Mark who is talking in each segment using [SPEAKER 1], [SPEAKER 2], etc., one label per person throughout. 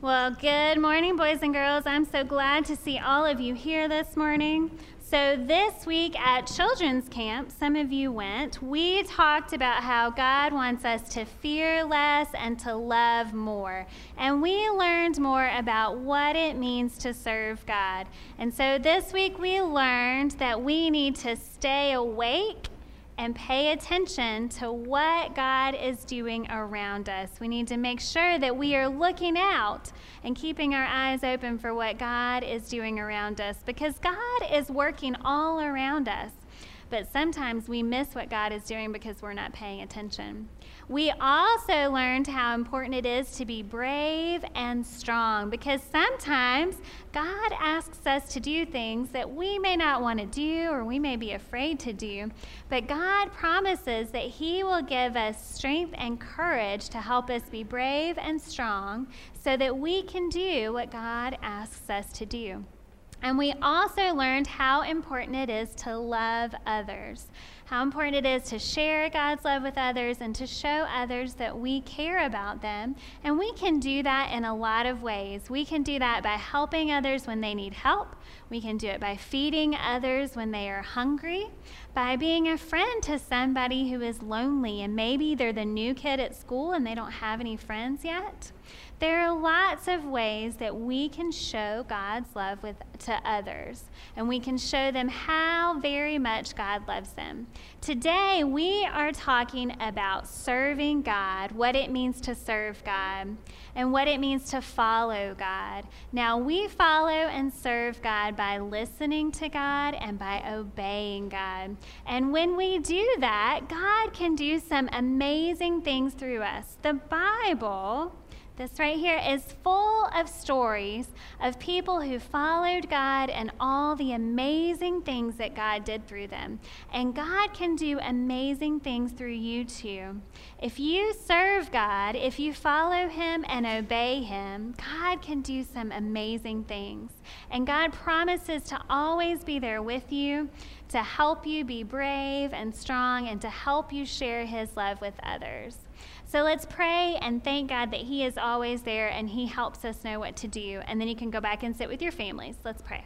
[SPEAKER 1] Well, good morning, boys and girls. I'm so glad to see all of you here this morning. So this week at children's camp, some of you went, we talked about how God wants us to fear less and to love more. And we learned more about what it means to serve God. And so this week we learned that we need to stay awake and pay attention to what God is doing around us. We need to make sure that we are looking out and keeping our eyes open for what God is doing around us, because God is working all around us. But sometimes we miss what God is doing because we're not paying attention. We also learned how important it is to be brave and strong, because sometimes God asks us to do things that we may not want to do or we may be afraid to do, but God promises that He will give us strength and courage to help us be brave and strong so that we can do what God asks us to do. And we also learned how important it is to love others, how important it is to share God's love with others and to show others that we care about them. And we can do that in a lot of ways. We can do that by helping others when they need help. We can do it by feeding others when they are hungry, by being a friend to somebody who is lonely and maybe they're the new kid at school and they don't have any friends yet. There are lots of ways that we can show God's love to others, and we can show them how very much God loves them. Today, we are talking about serving God, what it means to serve God, and what it means to follow God. Now, we follow and serve God by listening to God and by obeying God. And when we do that, God can do some amazing things through us. The Bible, this right here, is full of stories of people who followed God and all the amazing things that God did through them. And God can do amazing things through you too. If you serve God, if you follow Him and obey Him, God can do some amazing things. And God promises to always be there with you, to help you be brave and strong, and to help you share His love with others. So let's pray and thank God that He is always there and He helps us know what to do. And then you can go back and sit with your families. Let's pray.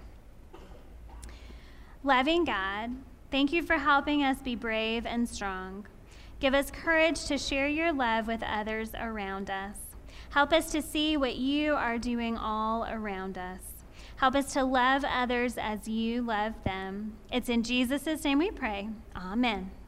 [SPEAKER 1] Loving God, thank you for helping us be brave and strong. Give us courage to share your love with others around us. Help us to see what you are doing all around us. Help us to love others as you love them. It's in Jesus' name we pray. Amen.